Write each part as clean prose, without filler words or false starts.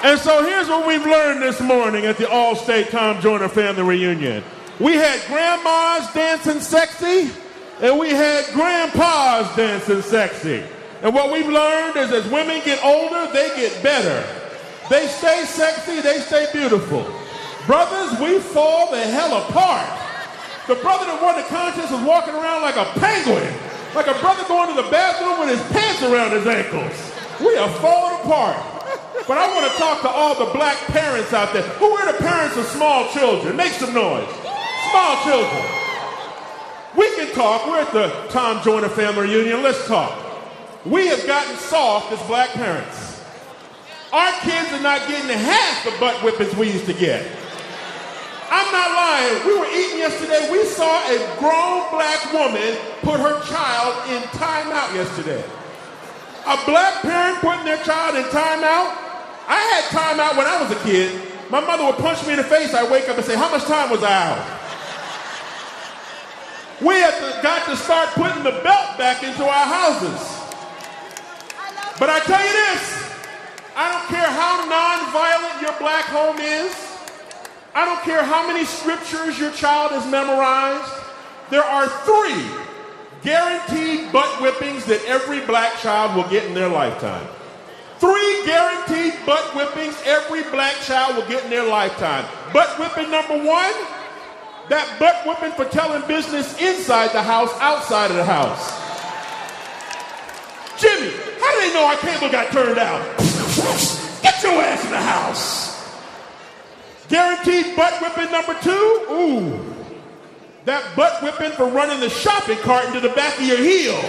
And so here's what we've learned this morning at the Allstate Tom Joyner family reunion. We had grandmas dancing sexy, and we had grandpas dancing sexy. And what we've learned is as women get older, they get better. They stay sexy, they stay beautiful. Brothers, we fall the hell apart. The brother that won the contest was walking around like a penguin, like a brother going to the bathroom with his pants around his ankles. We are falling apart. But I want to talk to all the black parents out there. Who are the parents of small children? Make some noise. Small children. We can talk. We're at the Tom Joyner family reunion. Let's talk. We have gotten soft as black parents. Our kids are not getting half the butt whippings we used to get. I'm not lying. We were eating yesterday. We saw a grown black woman put her child in timeout yesterday. A black parent putting their child in timeout. I had timeout when I was a kid. My mother would punch me in the face. I'd wake up and say, how much time was I out? We have got to start putting the belt back into our houses. But I tell you this, I don't care how nonviolent your black home is. I don't care how many scriptures your child has memorized. There are 3 guaranteed butt whippings that every black child will get in their lifetime. 3 guaranteed butt whippings every black child will get in their lifetime. Butt whipping number 1, that butt whipping for telling business inside the house, outside of the house. Jimmy, how do they know our cable got turned out? Get your ass in the house. Guaranteed butt whipping number 2, ooh. That butt whipping for running the shopping cart into the back of your heel.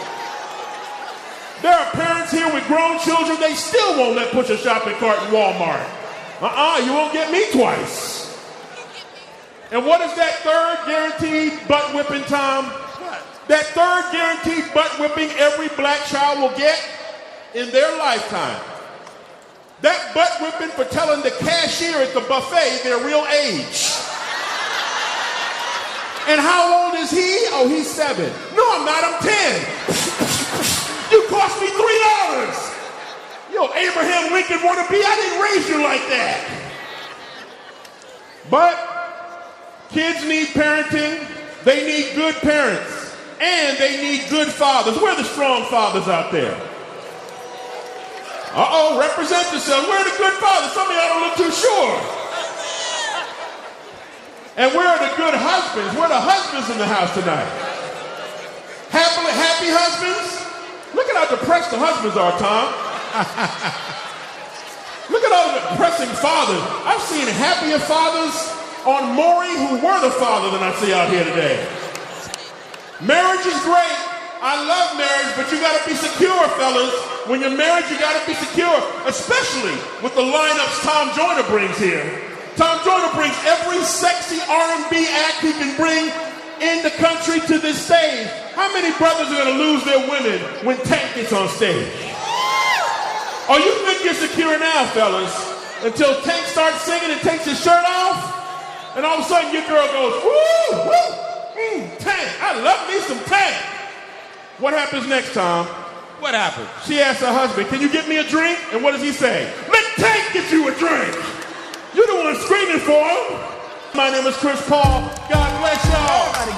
There are parents here with grown children, they still won't let push a shopping cart in Walmart. You won't get me twice. And what is that 3rd guaranteed butt whipping, Tom? What? That 3rd guaranteed butt whipping every black child will get in their lifetime. That butt whipping for telling the cashier at the buffet their real age. And how old is he? Oh, he's 7. No, I'm not, I'm 10. You cost me $3. Yo, Abraham Lincoln wannabe, I didn't raise you like that. But kids need parenting. They need good parents. And they need good fathers. Where are the strong fathers out there? Represent yourself. Where are the good fathers? Some of y'all don't look too sure. And where are the good husbands? Where are the husbands in the house tonight? Happy husbands? Look at how depressed the husbands are, Tom. Look at all the depressing fathers. I've seen happier fathers on Maury who were the father than I see out here today. Marriage is great. I love marriage, but you got to be secure, fellas. When you're married, you got to be secure, especially with the lineups Tom Joyner brings here. Tom Joyner brings every sexy R&B act he can bring in the country to this stage. How many brothers are going to lose their women when Tank gets on stage? Oh, you think you're secure now, fellas, until Tank starts singing and takes his shirt off, and all of a sudden your girl goes, woo, woo, Tank, I love me some Tank. What happens next, Tom? What happened? She asks her husband, can you get me a drink? And what does he say? Let Tank get you a drink. You're the one screaming for him. My name is Chris Paul. God bless y'all.